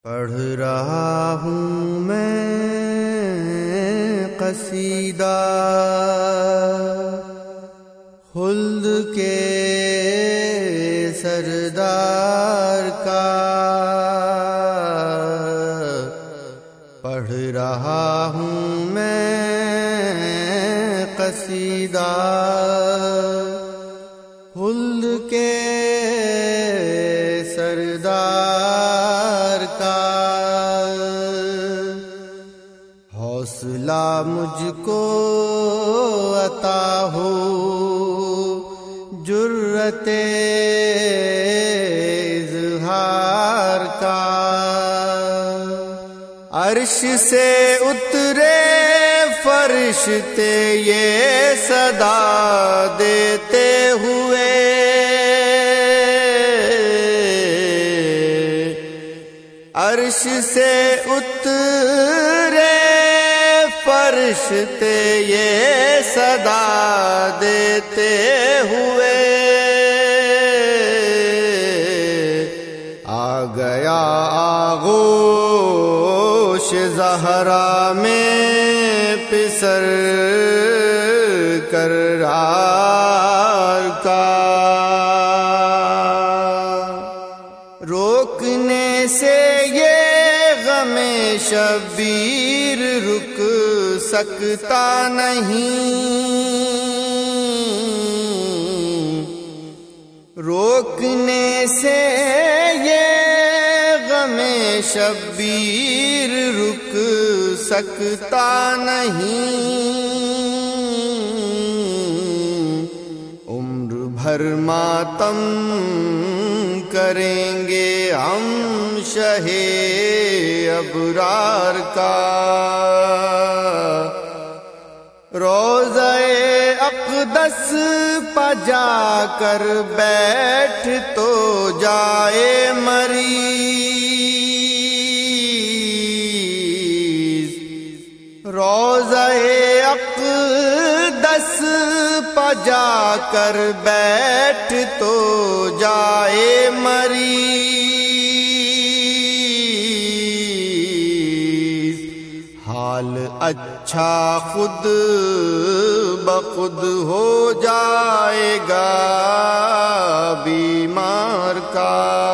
پڑھ رہا ہوں میں قصیدہ خلد کے سردار کا، پڑھ رہا ہوں میں قصیدہ خلد کے سردار کا۔ حوصلہ مجھ کو عطا ہو جرت اظہار کا، عرش سے اترے فرشتے یہ صدا دیتے ہوئے، عرش سے اترے فرشتے یہ صدا دیتے ہوئے، آ گیا آغوش زہرا میں پسر کرار کا، روکنے سے یہ غم شبیر رک سکتا نہیں، روکنے سے یہ غم شبیر رک سکتا نہیں، عمر بھر ماتم کریں گے ہم شہ ابرار کا، روضہ اقدس پہ جا کر بیٹھ تو جائے مریض، روضہ اقدس پہ جا کر بیٹھ تو جائے مریض، حال اچھا خود بخود ہو جائے گا بیمار کا،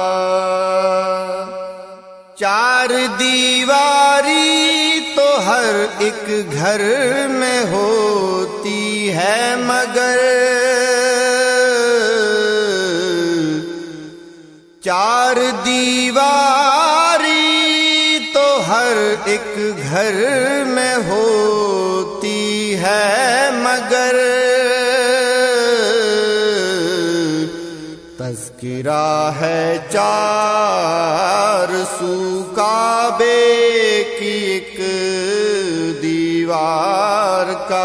چار دیواری تو ہر ایک گھر میں ہوتی ہے مگر، چار دیواری تو ہر ایک گھر میں ہوتی ہے مگر، تذکرہ ہے چار سو کعبے کی ایک دیوار کا،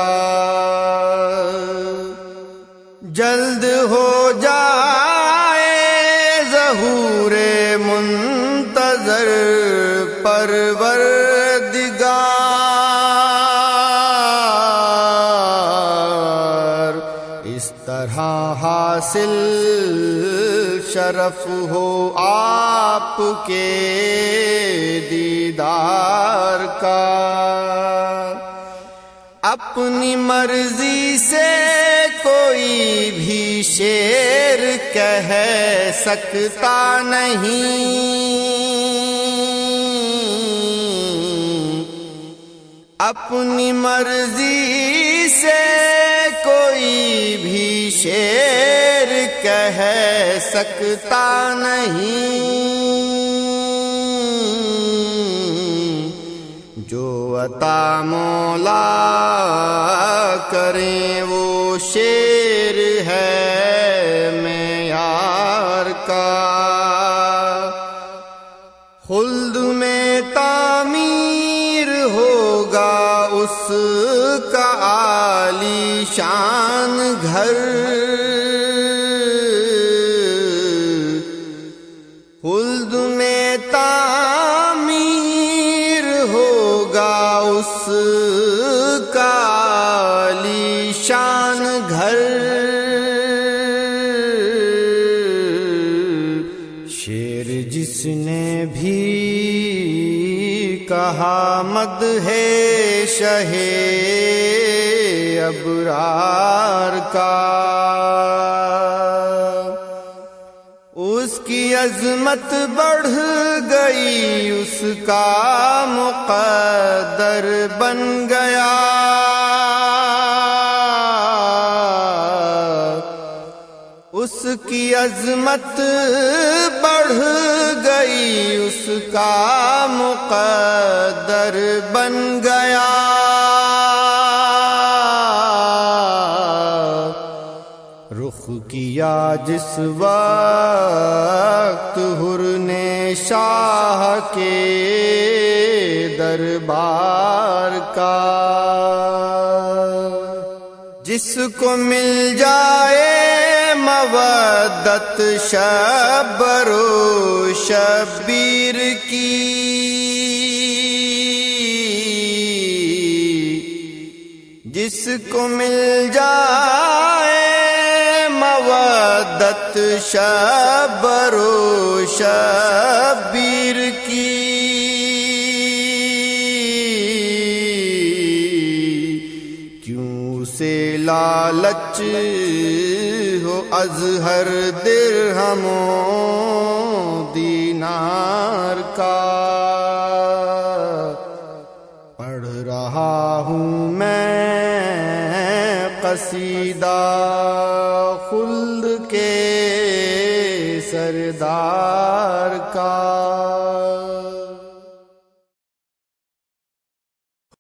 جلد ہو جائے ظہور منتظر پروردگار، اس طرح حاصل شرف ہو آپ کے دیدار کا، اپنی مرضی سے کوئی بھی شعر کہہ سکتا نہیں، اپنی مرضی سے کوئی بھی شعر کہہ سکتا نہیں، جو عطا مولا کریں وہ شعر ہے معیار کا، خلد میں تعمیر ہوگا اس کا عالی شان گھر، خلد میں تعمیر ہوگا اس کا عالی شان گھر، شعر جس نے بھی کہا مدح شہ ابرار کا، اس کی عظمت بڑھ گئی، اس کا مقدر بن گیا، اس کی عظمت بڑھ گئی، اس کا مقدر بن گیا، رخ کیا جس وقت حر نے شاہ کے دربار کا، جس کو مل جائے مودت شبر و شبیر کی، جس کو مل جائے مودت شبر و شبیر کی، کیوں سے لالچ ہو اظہر درہم و دینار کا، پڑھ رہا ہوں میں قصیدہ خلد کے سردار کا۔